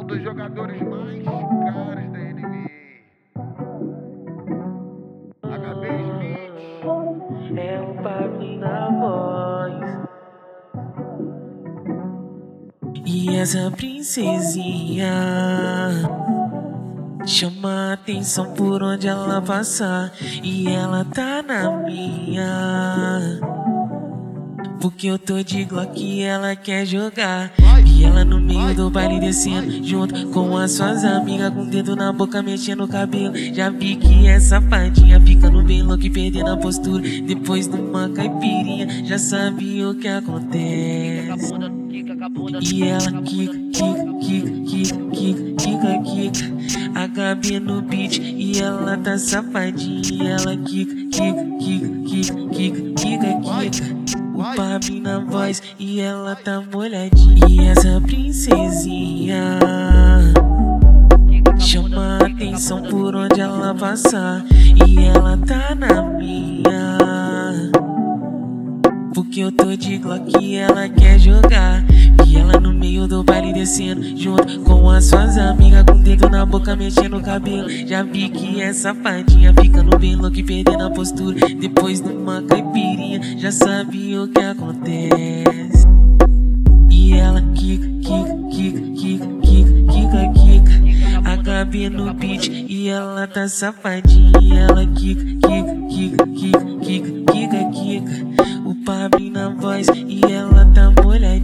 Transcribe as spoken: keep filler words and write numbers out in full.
um dos jogadores mais caros da N B A. H B Smith. É o Pablo na voz. E essa princesinha chama a atenção por onde ela passar. E ela tá na minha, porque eu tô de Glock e ela quer jogar. E ela no meio do baile descendo, junto com as suas amigas, com o dedo na boca mexendo o cabelo. Já vi que é safadinha, ficando bem louca e perdendo a postura. Depois de uma caipirinha, já sabe o que acontece. E ela kika, kika, kika, kika, kika, kika. H B no beat e ela tá safadinha. E ela kika, kika, kika, kika, kika, kika, kika. O Pablo na voz e ela tá molhadinha. E essa princesinha chama a atenção por onde ela passar. E ela tá na minha, porque eu tô de Glock e ela quer jogar. E ela no meio do baile descendo, junto com as suas amigas, com o dedo na boca mexendo o cabelo. Já vi que é safadinha, ficando bem louca e perdendo a postura. Depois de uma caipirinha, já sabe o que acontece. E ela kika, kika, kika, kika, kika, kika, kika. H B no beat e ela tá safadinha. E ela kika, kika, kika, kika, kika, kika, kika. O Pablo na voz e ela tá molhadinha.